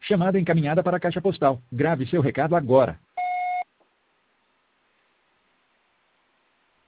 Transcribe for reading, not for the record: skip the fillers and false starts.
Chamada encaminhada para a caixa postal. Grave seu recado agora.